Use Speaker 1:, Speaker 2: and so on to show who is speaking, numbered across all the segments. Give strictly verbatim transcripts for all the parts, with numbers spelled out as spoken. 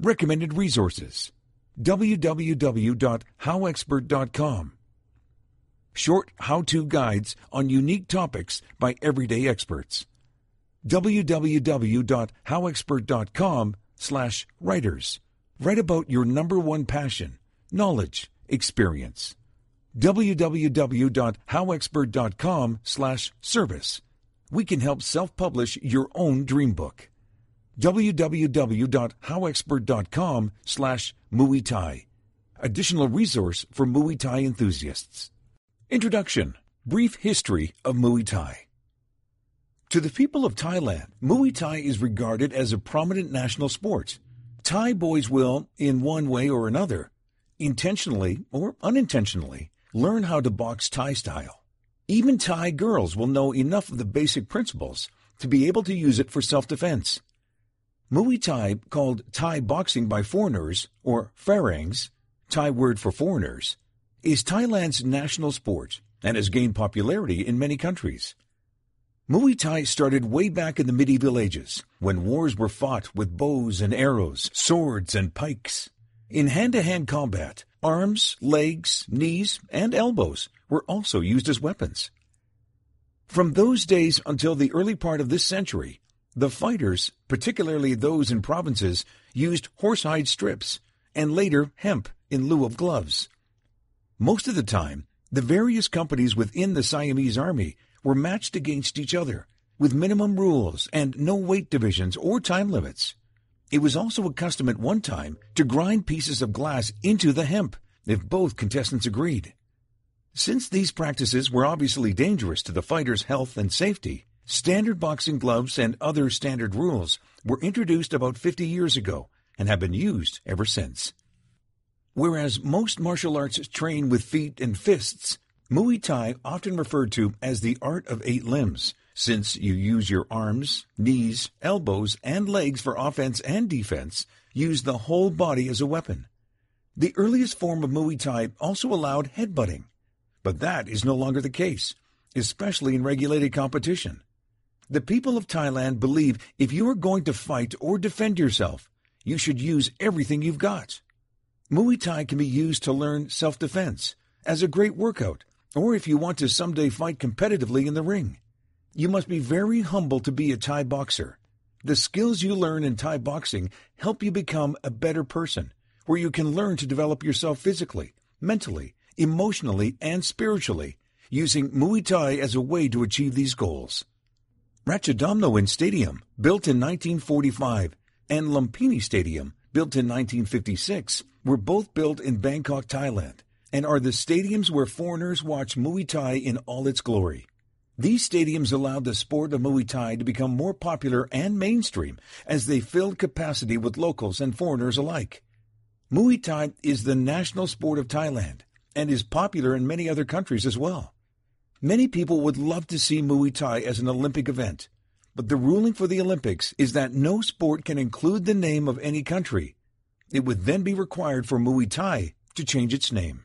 Speaker 1: Recommended resources: w w w dot how expert dot com. Short how-to guides on unique topics by everyday experts. w w w dot how expert dot com slash writers. Write about your number one passion, knowledge, experience. w w w dot how expert dot com slash service. We can help self-publish your own dream book. w w w dot how expert dot com slash Muay Thai. Additional resource for Muay Thai enthusiasts. Introduction. Brief history of Muay Thai. To the people of Thailand, Muay Thai is regarded as a prominent national sport. Thai boys will, in one way or another, intentionally or unintentionally, learn how to box Thai style. Even Thai girls will know enough of the basic principles to be able to use it for self-defense. Muay Thai, called Thai boxing by foreigners, or Pharangs, Thai word for foreigners, is Thailand's national sport and has gained popularity in many countries. Muay Thai started way back in the medieval ages, when wars were fought with bows and arrows, swords and pikes. In hand-to-hand combat, arms, legs, knees, and elbows were also used as weapons. From those days until the early part of this century, the fighters, particularly those in provinces, used horsehide strips, and later hemp in lieu of gloves. Most of the time, the various companies within the Siamese army were matched against each other, with minimum rules and no weight divisions or time limits. It was also a custom at one time to grind pieces of glass into the hemp, if both contestants agreed. Since these practices were obviously dangerous to the fighter's health and safety, standard boxing gloves and other standard rules were introduced about fifty years ago and have been used ever since. Whereas most martial arts train with feet and fists, Muay Thai, often referred to as the art of eight limbs, since you use your arms, knees, elbows, and legs for offense and defense, use the whole body as a weapon. The earliest form of Muay Thai also allowed headbutting, but that is no longer the case, especially in regulated competition. The people of Thailand believe if you are going to fight or defend yourself, you should use everything you've got. Muay Thai can be used to learn self-defense, as a great workout, or if you want to someday fight competitively in the ring. You must be very humble to be a Thai boxer. The skills you learn in Thai boxing help you become a better person, where you can learn to develop yourself physically, mentally, emotionally, and spiritually, using Muay Thai as a way to achieve these goals. Ratchadomnoin Stadium, built in nineteen forty-five, and Lumpini Stadium, built in nineteen fifty-six, were both built in Bangkok, Thailand, and are the stadiums where foreigners watch Muay Thai in all its glory. These stadiums allowed the sport of Muay Thai to become more popular and mainstream as they filled capacity with locals and foreigners alike. Muay Thai is the national sport of Thailand and is popular in many other countries as well. Many people would love to see Muay Thai as an Olympic event, but the ruling for the Olympics is that no sport can include the name of any country. It would then be required for Muay Thai to change its name.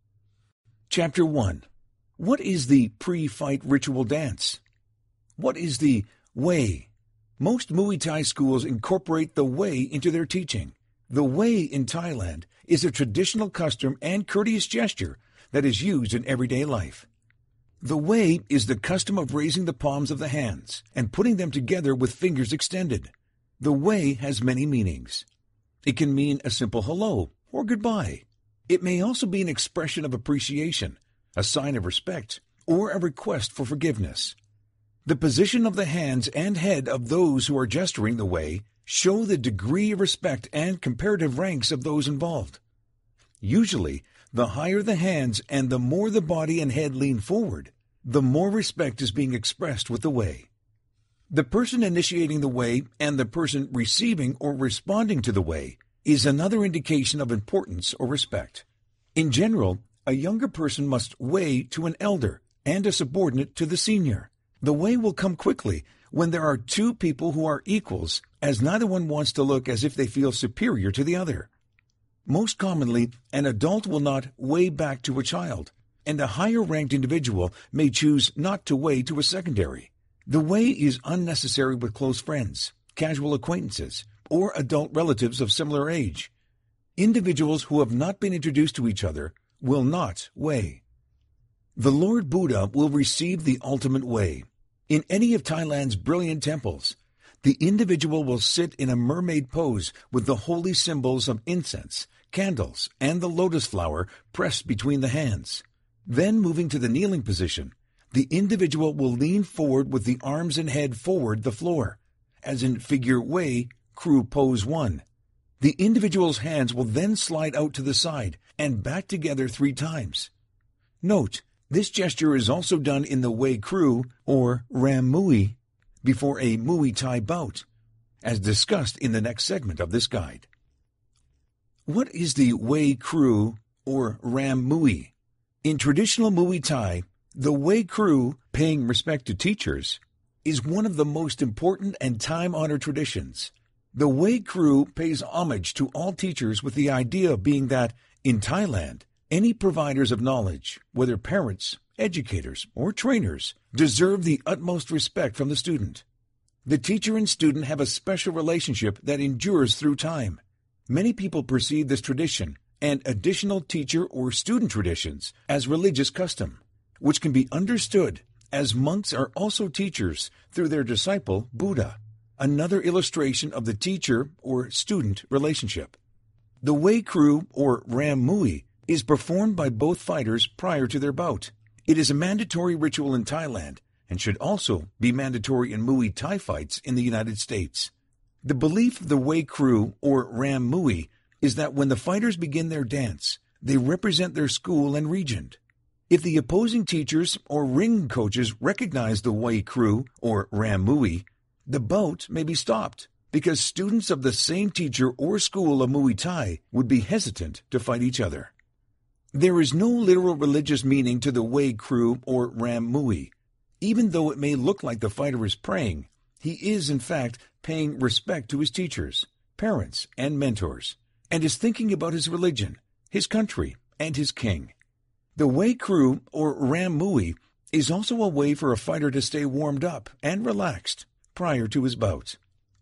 Speaker 1: Chapter one. What is the pre-fight ritual dance? What is the way? Most Muay Thai schools incorporate the way into their teaching. The way in Thailand is a traditional custom and courteous gesture that is used in everyday life. The way is the custom of raising the palms of the hands and putting them together with fingers extended. The way has many meanings. It can mean a simple hello or goodbye. It may also be an expression of appreciation, a sign of respect, or a request for forgiveness. The position of the hands and head of those who are gesturing the way show the degree of respect and comparative ranks of those involved. Usually, the higher the hands and the more the body and head lean forward, the more respect is being expressed with the way. The person initiating the way and the person receiving or responding to the way is another indication of importance or respect. In general, a younger person must way to an elder and a subordinate to the senior. The way will come quickly when there are two people who are equals, as neither one wants to look as if they feel superior to the other. Most commonly, an adult will not way back to a child, and a higher-ranked individual may choose not to way to a secondary. The way is unnecessary with close friends, casual acquaintances, or adult relatives of similar age. Individuals who have not been introduced to each other will not weigh. The Lord Buddha will receive the ultimate way. In any of Thailand's brilliant temples, the individual will sit in a mermaid pose with the holy symbols of incense, candles, and the lotus flower pressed between the hands. Then, moving to the kneeling position, the individual will lean forward with the arms and head forward the floor, as in figure Wei Crew Pose one. The individual's hands will then slide out to the side and back together three times. Note, this gesture is also done in the Wei Crew or Ram Mui before a Muay Thai bout, as discussed in the next segment of this guide. What is the Wei Crew or Ram Mui? In traditional Muay Thai, the Wei Crew, paying respect to teachers, is one of the most important and time-honored traditions. The Wei Crew pays homage to all teachers with the idea being that, in Thailand, any providers of knowledge, whether parents, educators, or trainers, deserve the utmost respect from the student. The teacher and student have a special relationship that endures through time. Many people perceive this tradition and additional teacher or student traditions as religious custom, which can be understood as monks are also teachers through their disciple Buddha, another illustration of the teacher or student relationship. The Wei Crew or Ram Mui is performed by both fighters prior to their bout. It is a mandatory ritual in Thailand and should also be mandatory in Muay Thai fights in the United States. The belief of the Wei Crew or Ram Mui is that when the fighters begin their dance, they represent their school and region. If the opposing teachers or ring coaches recognize the Wei Crew or Ram Mui, the bout may be stopped because students of the same teacher or school of Muay Thai would be hesitant to fight each other. There is no literal religious meaning to the Wei Crew or Ram Mui. Even though it may look like the fighter is praying, he is in fact paying respect to his teachers, parents, and mentors, and is thinking about his religion, his country, and his king. The Wei Crew or Ram Mui is also a way for a fighter to stay warmed up and relaxed prior to his bout.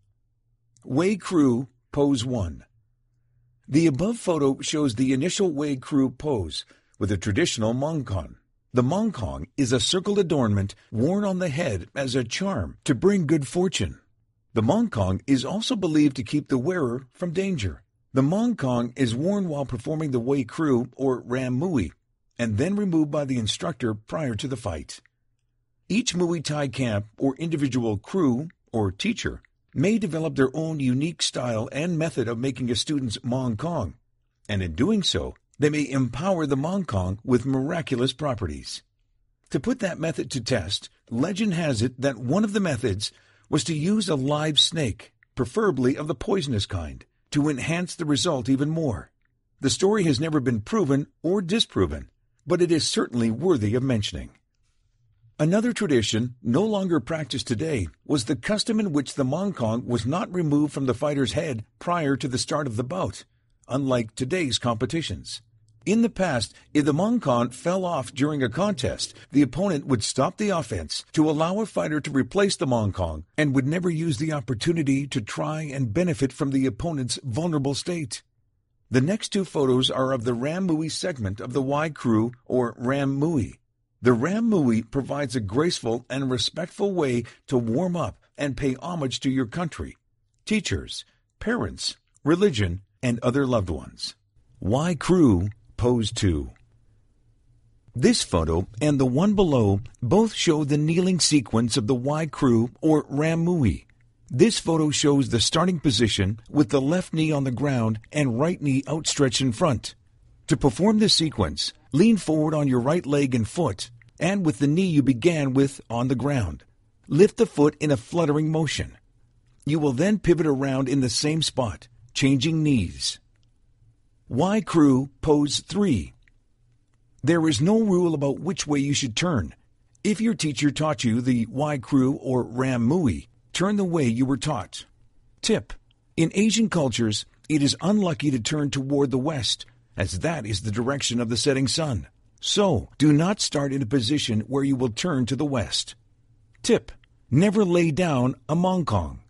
Speaker 1: Wei Crew Pose one. The above photo shows the initial Wei Crew pose with a traditional mongkong. The mongkong is a circled adornment worn on the head as a charm to bring good fortune. The mongkong is also believed to keep the wearer from danger. The mongkong is worn while performing the Wei Crew or Ram Mui and then removed by the instructor prior to the fight. Each Muay Thai camp or individual crew or teacher may develop their own unique style and method of making a student's mongkong, and in doing so, they may empower the mongkong with miraculous properties. To put that method to test, legend has it that one of the methods was to use a live snake, preferably of the poisonous kind, to enhance the result even more. The story has never been proven or disproven, but it is certainly worthy of mentioning. Another tradition, no longer practiced today, was the custom in which the mongkong was not removed from the fighter's head prior to the start of the bout, unlike today's competitions. In the past, if the mongkong fell off during a contest, the opponent would stop the offense to allow a fighter to replace the mongkong and would never use the opportunity to try and benefit from the opponent's vulnerable state. The next two photos are of the Ram Mui segment of the Wei Crew or Ram Mui. The Ram Mui provides a graceful and respectful way to warm up and pay homage to your country, teachers, parents, religion, and other loved ones. Wei Crew Pose two. This photo and the one below both show the kneeling sequence of the Wei Crew or Ram Mui. This photo shows the starting position with the left knee on the ground and right knee outstretched in front. To perform this sequence, lean forward on your right leg and foot, and with the knee you began with on the ground. Lift the foot in a fluttering motion. You will then pivot around in the same spot, changing knees. Wei Crew Pose three. There is no rule about which way you should turn. If your teacher taught you the Wei Crew or Ram Mui, turn the way you were taught. Tip: in Asian cultures, it is unlucky to turn toward the west, as that is the direction of the setting sun. So, do not start in a position where you will turn to the west. Tip: never lay down a mongkong.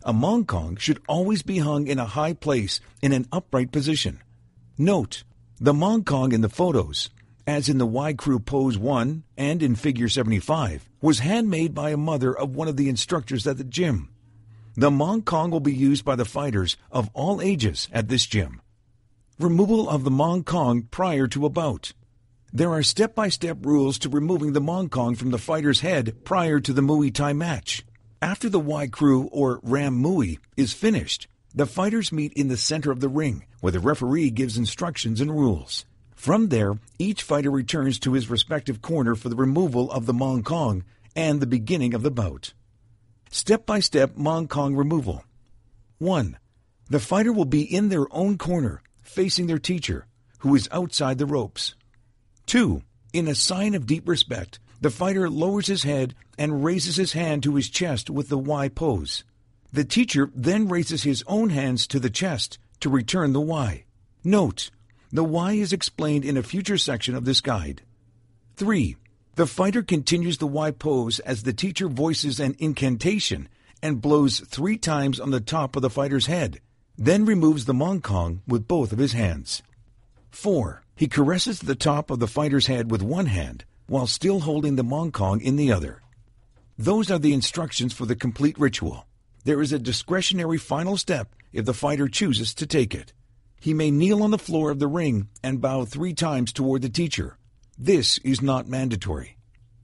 Speaker 1: A mongkong should always be hung in a high place in an upright position. Note, the mongkong in the photos, as in the Y Crew Pose one and in Figure seventy-five, was handmade by a mother of one of the instructors at the gym. The mongkong will be used by the fighters of all ages at this gym. Removal of the mongkong prior to a bout. There are step-by-step rules to removing the mongkong from the fighter's head prior to the Muay Thai match. After the Y Crew or Ram Muay is finished, the fighters meet in the center of the ring, where the referee gives instructions and rules. From there, each fighter returns to his respective corner for the removal of the mongkong and the beginning of the bout. Step-by-step mongkong removal. one. The fighter will be in their own corner, facing their teacher, who is outside the ropes. two. In a sign of deep respect, the fighter lowers his head and raises his hand to his chest with the Y pose. The teacher then raises his own hands to the chest to return the Y. Note, the Y is explained in a future section of this guide. three. The fighter continues the Y pose as the teacher voices an incantation and blows three times on the top of the fighter's head, then removes the mongkong with both of his hands. four. He caresses the top of the fighter's head with one hand while still holding the mongkong in the other. Those are the instructions for the complete ritual. There is a discretionary final step if the fighter chooses to take it. He may kneel on the floor of the ring and bow three times toward the teacher. This is not mandatory.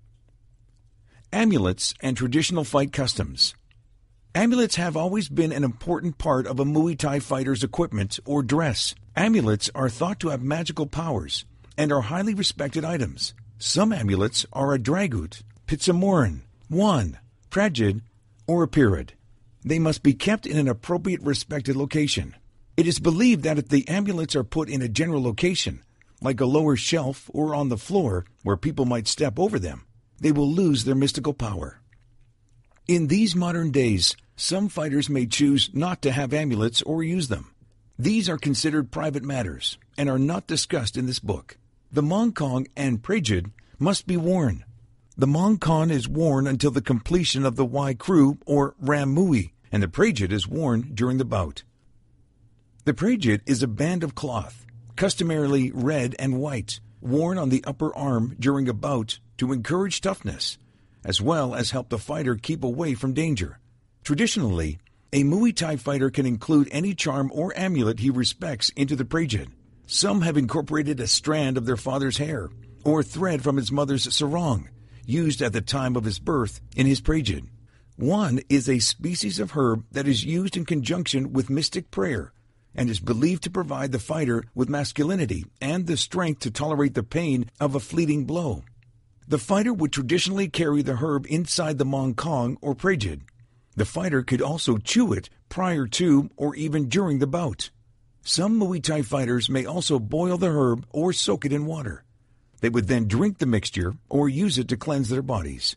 Speaker 1: Amulets and traditional fight customs. Amulets have always been an important part of a Muay Thai fighter's equipment or dress. Amulets are thought to have magical powers and are highly respected items. Some amulets are a dragut, pitsamoran, wand, prajid, or a pirid. They must be kept in an appropriate respected location. It is believed that if the amulets are put in a general location, like a lower shelf or on the floor where people might step over them, they will lose their mystical power. In these modern days, some fighters may choose not to have amulets or use them. These are considered private matters and are not discussed in this book. The mongkong and prajid must be worn. The mongkong is worn until the completion of the Y Crew or Ram Muay, and the prajid is worn during the bout. The prajid is a band of cloth, customarily red and white, worn on the upper arm during a bout to encourage toughness, as well as help the fighter keep away from danger. Traditionally, a Muay Thai fighter can include any charm or amulet he respects into the prajid. Some have incorporated a strand of their father's hair or thread from his mother's sarong, used at the time of his birth, in his prajid. One is a species of herb that is used in conjunction with mystic prayer and is believed to provide the fighter with masculinity and the strength to tolerate the pain of a fleeting blow. The fighter would traditionally carry the herb inside the mongkong or prajid. The fighter could also chew it prior to or even during the bout. Some Muay Thai fighters may also boil the herb or soak it in water. They would then drink the mixture or use it to cleanse their bodies.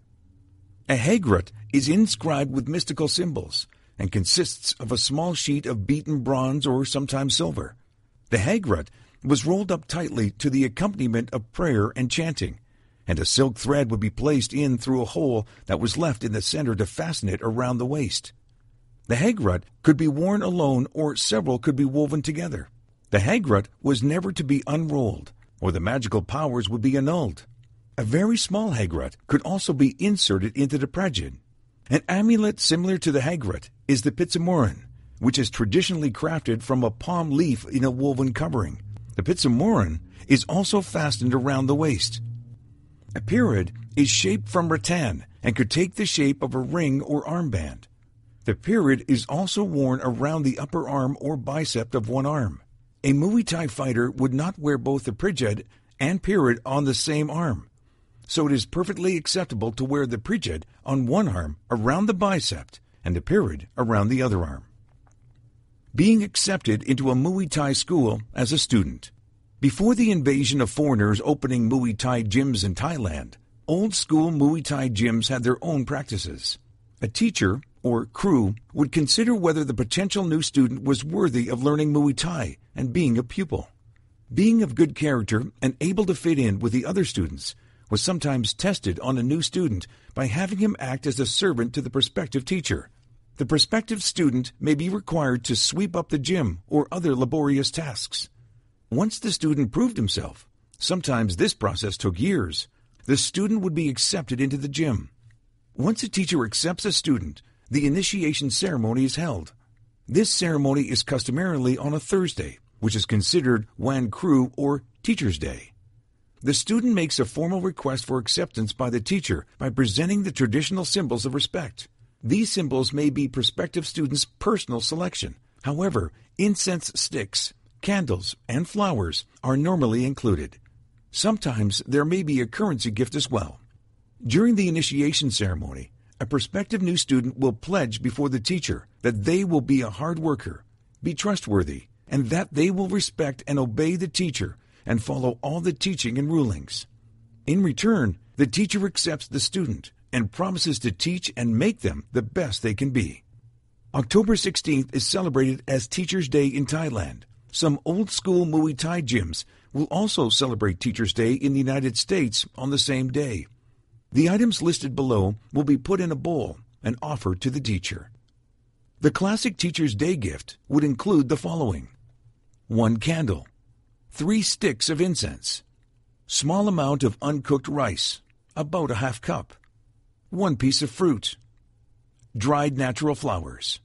Speaker 1: A hagrut is inscribed with mystical symbols and consists of a small sheet of beaten bronze or sometimes silver. The hagrut was rolled up tightly to the accompaniment of prayer and chanting, and a silk thread would be placed in through a hole that was left in the center to fasten it around the waist. The hagrut could be worn alone or several could be woven together. The hagrut was never to be unrolled, or the magical powers would be annulled. A very small hagrut could also be inserted into the prajid. An amulet similar to the hagrut is the pitsamoran, which is traditionally crafted from a palm leaf in a woven covering. The pitsamoran is also fastened around the waist. A pirid is shaped from rattan and could take the shape of a ring or armband. The pirid is also worn around the upper arm or bicep of one arm. A Muay Thai fighter would not wear both the prajid and pirid on the same arm, so it is perfectly acceptable to wear the prajid on one arm around the bicep and the pirid around the other arm. Being accepted into a Muay Thai school as a student. Before the invasion of foreigners opening Muay Thai gyms in Thailand, old-school Muay Thai gyms had their own practices. A teacher, or crew, would consider whether the potential new student was worthy of learning Muay Thai and being a pupil. Being of good character and able to fit in with the other students was sometimes tested on a new student by having him act as a servant to the prospective teacher. The prospective student may be required to sweep up the gym or other laborious tasks. Once the student proved himself, sometimes this process took years, the student would be accepted into the gym. Once a teacher accepts a student, the initiation ceremony is held. This ceremony is customarily on a Thursday, which is considered Wan Kru or Teacher's Day. The student makes a formal request for acceptance by the teacher by presenting the traditional symbols of respect. These symbols may be prospective students' personal selection. However, incense sticks, candles, and flowers are normally included. Sometimes there may be a currency gift as well. During the initiation ceremony, a prospective new student will pledge before the teacher that they will be a hard worker, be trustworthy, and that they will respect and obey the teacher and follow all the teaching and rulings. In return, the teacher accepts the student and promises to teach and make them the best they can be. October sixteenth is celebrated as Teacher's Day in Thailand. Some old-school Muay Thai gyms will also celebrate Teacher's Day in the United States on the same day. The items listed below will be put in a bowl and offered to the teacher. The classic Teacher's Day gift would include the following: one candle, three sticks of incense, small amount of uncooked rice, about a half cup, one piece of fruit, dried natural flowers.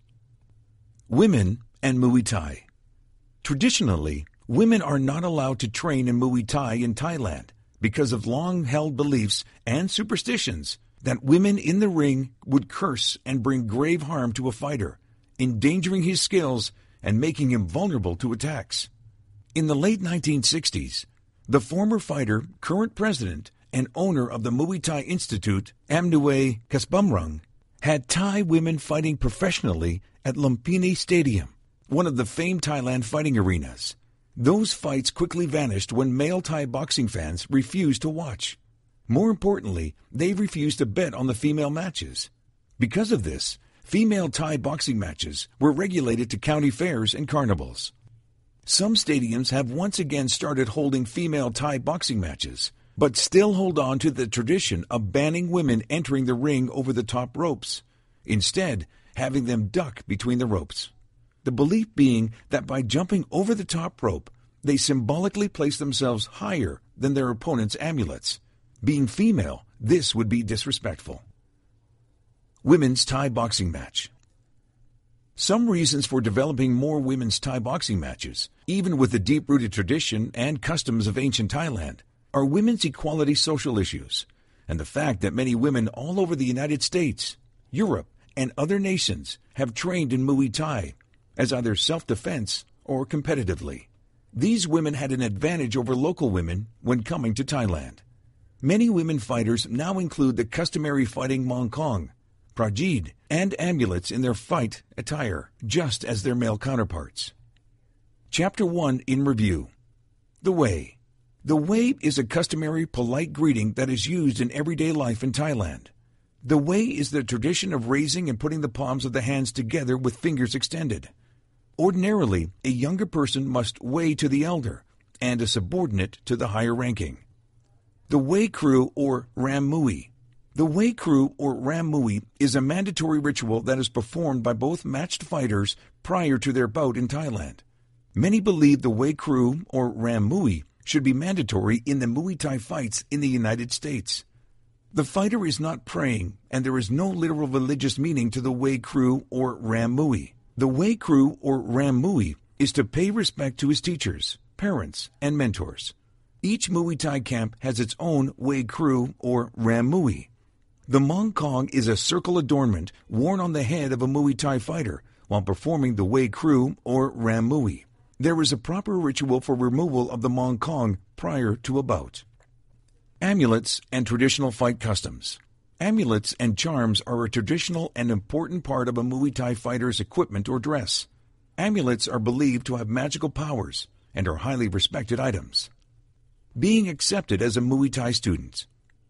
Speaker 1: Women and Muay Thai. Traditionally, women are not allowed to train in Muay Thai in Thailand because of long-held beliefs and superstitions that women in the ring would curse and bring grave harm to a fighter, endangering his skills and making him vulnerable to attacks. In the late nineteen sixties, the former fighter, current president, and owner of the Muay Thai Institute, Amnue Kaspamrung, had Thai women fighting professionally at Lumpini Stadium, one of the famed Thailand fighting arenas. Those fights quickly vanished when male Thai boxing fans refused to watch. More importantly, they refused to bet on the female matches. Because of this, female Thai boxing matches were regulated to county fairs and carnivals. Some stadiums have once again started holding female Thai boxing matches, but still hold on to the tradition of banning women entering the ring over the top ropes, instead having them duck between the ropes. The belief being that by jumping over the top rope, they symbolically place themselves higher than their opponent's amulets. Being female, this would be disrespectful. Women's Thai boxing match. Some reasons for developing more women's Thai boxing matches, even with the deep-rooted tradition and customs of ancient Thailand, are women's equality social issues, and the fact that many women all over the United States, Europe, and other nations have trained in Muay Thai as either self-defense or competitively. These women had an advantage over local women when coming to Thailand. Many women fighters now include the customary fighting mongkong, prajid, and amulets in their fight attire, just as their male counterparts. Chapter one in review. The Way. The way is a customary polite greeting that is used in everyday life in Thailand. The way is the tradition of raising and putting the palms of the hands together with fingers extended. Ordinarily, a younger person must way to the elder, and a subordinate to the higher ranking. The Way Kru or Ram Mui. The Way Kru or Ram Mui is a mandatory ritual that is performed by both matched fighters prior to their bout in Thailand. Many believe the Way Kru or Ram Mui should be mandatory in the Muay Thai fights in the United States. The fighter is not praying, and there is no literal religious meaning to the Way Kru or Ram Mui. The Way Kru or Ram Mui is to pay respect to his teachers, parents, and mentors. Each Muay Thai camp has its own Way Kru or Ram Mui. The mongkong is a circle adornment worn on the head of a Muay Thai fighter while performing the Way Kru or Ram Mui. There is a proper ritual for removal of the mongkong prior to a bout. Amulets and traditional fight customs. Amulets and charms are a traditional and important part of a Muay Thai fighter's equipment or dress. Amulets are believed to have magical powers and are highly respected items. Being accepted as a Muay Thai student.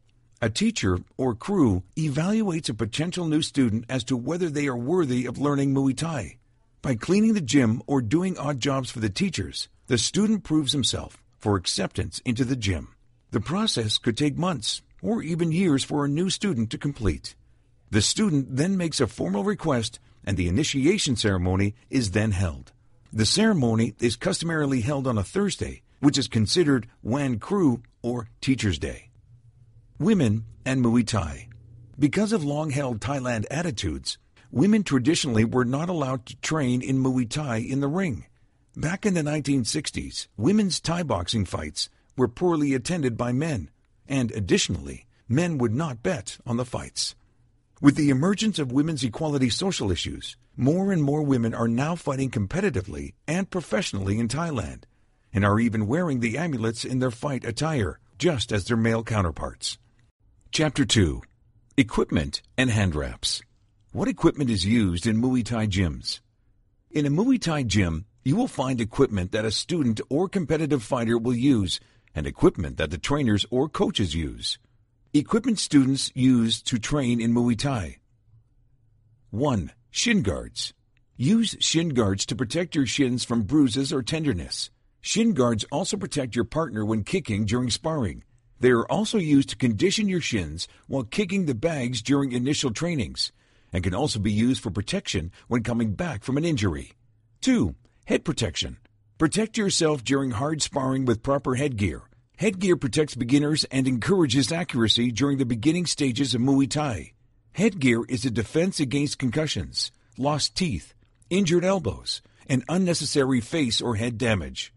Speaker 1: A teacher or crew evaluates a potential new student as to whether they are worthy of learning Muay Thai. By cleaning the gym or doing odd jobs for the teachers, the student proves himself for acceptance into the gym. The process could take months or even years for a new student to complete. The student then makes a formal request and the initiation ceremony is then held. The ceremony is customarily held on a Thursday, which is considered Wan Kru or Teacher's Day. Women and Muay Thai. Because of long-held Thailand attitudes, women traditionally were not allowed to train in Muay Thai in the ring. Back in the nineteen sixties, women's Thai boxing fights were poorly attended by men, and additionally, men would not bet on the fights. With the emergence of women's equality social issues, more and more women are now fighting competitively and professionally in Thailand, and are even wearing the amulets in their fight attire, just as their male counterparts. Chapter two. Equipment and Hand Wraps. What equipment is used in Muay Thai gyms? In a Muay Thai gym, you will find equipment that a student or competitive fighter will use, and equipment that the trainers or coaches use. Equipment students use to train in Muay Thai. one. Shin guards. Use shin guards to protect your shins from bruises or tenderness. Shin guards also protect your partner when kicking during sparring. They are also used to condition your shins while kicking the bags during initial trainings, and can also be used for protection when coming back from an injury. two. Head protection. Protect yourself during hard sparring with proper headgear. Headgear protects beginners and encourages accuracy during the beginning stages of Muay Thai. Headgear is a defense against concussions, lost teeth, injured elbows, and unnecessary face or head damage.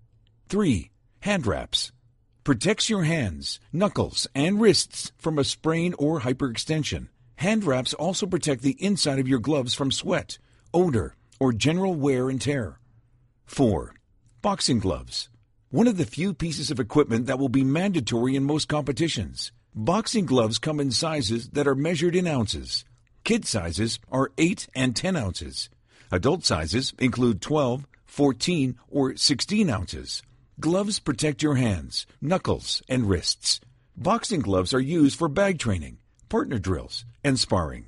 Speaker 1: three. Hand wraps. Protects your hands, knuckles, and wrists from a sprain or hyperextension. Hand wraps also protect the inside of your gloves from sweat, odor, or general wear and tear. four. Boxing gloves. One of the few pieces of equipment that will be mandatory in most competitions. Boxing gloves come in sizes that are measured in ounces. Kid sizes are eight and ten ounces. Adult sizes include twelve, fourteen, or sixteen ounces. Gloves protect your hands, knuckles, and wrists. Boxing gloves are used for bag training, partner drills, and sparring.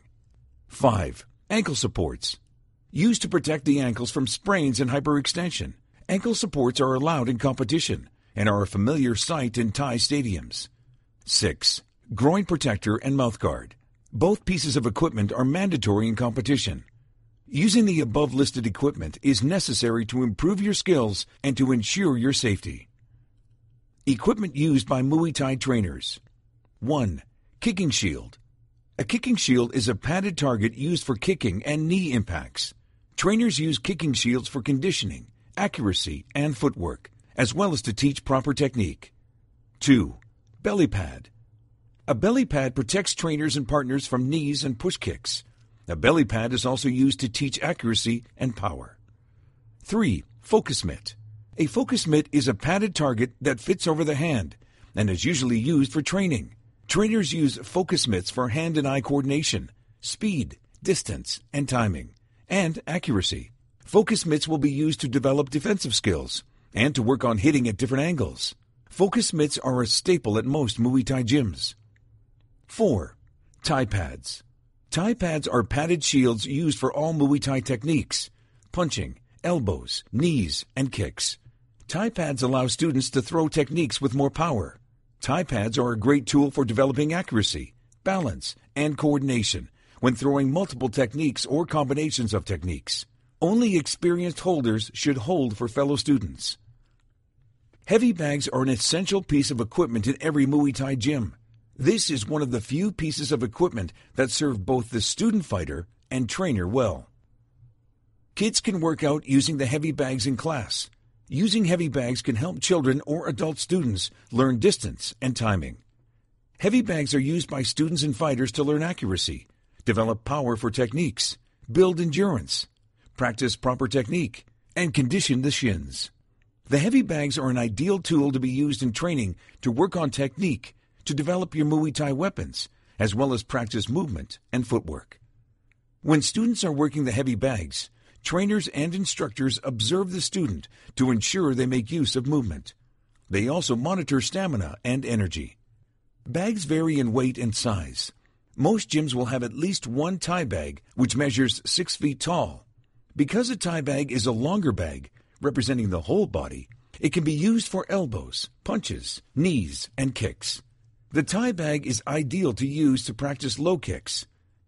Speaker 1: five. Ankle supports. Used to protect the ankles from sprains and hyperextension. Ankle supports are allowed in competition and are a familiar sight in Thai stadiums. six. Groin protector and mouthguard. Both pieces of equipment are mandatory in competition. Using the above-listed equipment is necessary to improve your skills and to ensure your safety. Equipment used by Muay Thai trainers. one. Kicking shield. A kicking shield is a padded target used for kicking and knee impacts. Trainers use kicking shields for conditioning, accuracy, and footwork, as well as to teach proper technique. two. Belly pad. A belly pad protects trainers and partners from knees and push kicks. A belly pad is also used to teach accuracy and power. three. Focus mitt. A focus mitt is a padded target that fits over the hand and is usually used for training. Trainers use focus mitts for hand and eye coordination, speed, distance, and timing, and accuracy. Focus mitts will be used to develop defensive skills and to work on hitting at different angles. Focus mitts are a staple at most Muay Thai gyms. four. Thai pads. Thai pads are padded shields used for all Muay Thai techniques, punching, elbows, knees, and kicks. Thai pads allow students to throw techniques with more power. Thai pads are a great tool for developing accuracy, balance, and coordination when throwing multiple techniques or combinations of techniques. Only experienced holders should hold for fellow students. Heavy bags are an essential piece of equipment in every Muay Thai gym. This is one of the few pieces of equipment that serve both the student fighter and trainer well. Kids can work out using the heavy bags in class. Using heavy bags can help children or adult students learn distance and timing. Heavy bags are used by students and fighters to learn accuracy, develop power for techniques, build endurance, practice proper technique, and condition the shins. The heavy bags are an ideal tool to be used in training to work on technique, to develop your Muay Thai weapons, as well as practice movement and footwork. When students are working the heavy bags, trainers and instructors observe the student to ensure they make use of movement. They also monitor stamina and energy. Bags vary in weight and size. Most gyms will have at least one Thai bag, which measures six feet tall. Because a Thai bag is a longer bag, representing the whole body, it can be used for elbows, punches, knees, and kicks. The Thai bag is ideal to use to practice low kicks.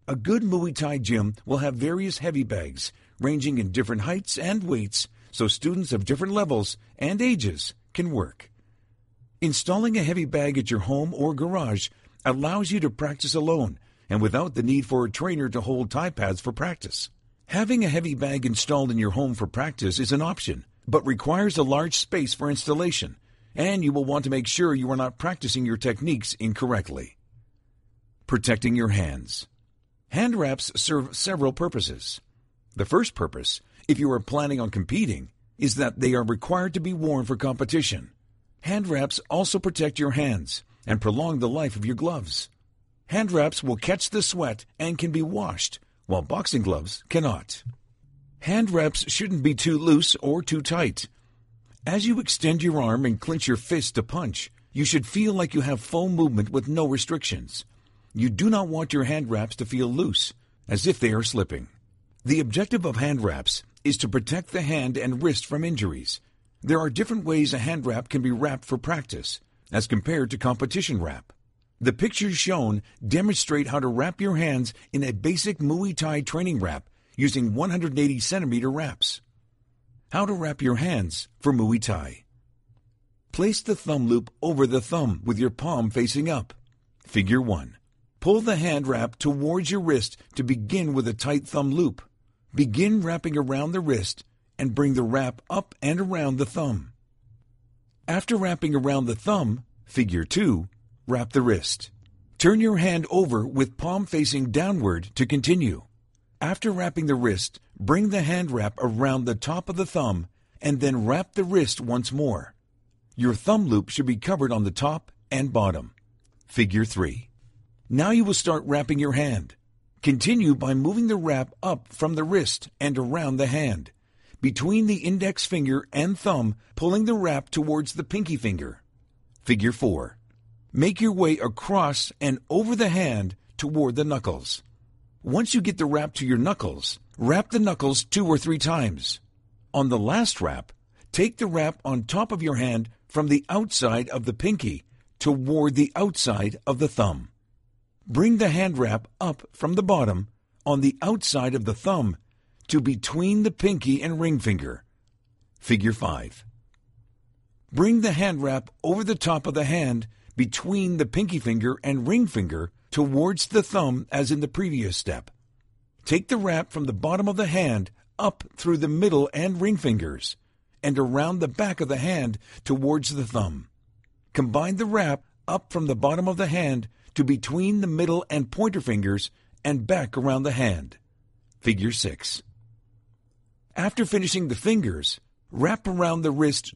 Speaker 1: A good Muay Thai gym will have various heavy bags, ranging in different heights and weights, so students of different levels and ages can work. Installing a heavy bag at your home or garage allows you to practice alone and without the need for a trainer to hold Thai pads for practice. Having a heavy bag installed in your home for practice is an option, but requires a large space for installation, and you will want to make sure you are not practicing your techniques incorrectly. Protecting your hands. Hand wraps serve several purposes. The first purpose, if you are planning on competing, is that they are required to be worn for competition. Hand wraps also protect your hands and prolong the life of your gloves. Hand wraps will catch the sweat and can be washed, while boxing gloves cannot. Hand wraps shouldn't be too loose or too tight. As you extend your arm and clench your fist to punch, you should feel like you have full movement with no restrictions. You do not want your hand wraps to feel loose, as if they are slipping. The objective of hand wraps is to protect the hand and wrist from injuries. There are different ways a hand wrap can be wrapped for practice, as compared to competition wrap. The pictures shown demonstrate how to wrap your hands in a basic Muay Thai training wrap using one hundred eighty centimeter wraps. How to wrap your hands for Muay Thai. Place the thumb loop over the thumb with your palm facing up. Figure one. Pull the hand wrap towards your wrist to begin with a tight thumb loop. Begin wrapping around the wrist and bring the wrap up and around the thumb. After wrapping around the thumb, figure two, wrap the wrist. Turn your hand over with palm facing downward to continue. After wrapping the wrist, bring the hand wrap around the top of the thumb and then wrap the wrist once more. Your thumb loop should be covered on the top and bottom. Figure three. Now you will start wrapping your hand. Continue by moving the wrap up from the wrist and around the hand. Between the index finger and thumb, pulling the wrap towards the pinky finger. Figure four. Make your way across and over the hand toward the knuckles. Once you get the wrap to your knuckles, wrap the knuckles two or three times. On the last wrap, take the wrap on top of your hand from the outside of the pinky toward the outside of the thumb. Bring the hand wrap up from the bottom on the outside of the thumb to between the pinky and ring finger. Figure five. Bring the hand wrap over the top of the hand between the pinky finger and ring finger towards the thumb as in the previous step. Take the wrap from the bottom of the hand up through the middle and ring fingers and around the back of the hand towards the thumb. Combine the wrap up from the bottom of the hand to between the middle and pointer fingers and back around the hand. Figure six. After finishing the fingers, wrap around the wrist